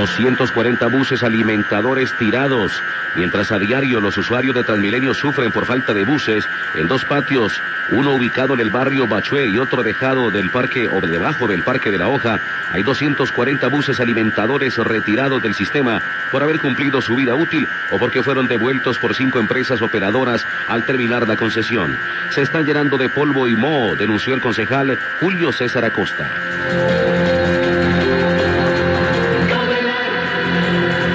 240 buses alimentadores tirados, mientras a diario los usuarios de Transmilenio sufren por falta de buses en dos patios, uno ubicado en el barrio Bachué y otro dejado del parque o debajo del Parque de la Hoja. Hay 240 buses alimentadores retirados del sistema por haber cumplido su vida útil o porque fueron devueltos por 5 empresas operadoras al terminar la concesión. Se están llenando de polvo y moho, denunció el concejal Julio César Acosta.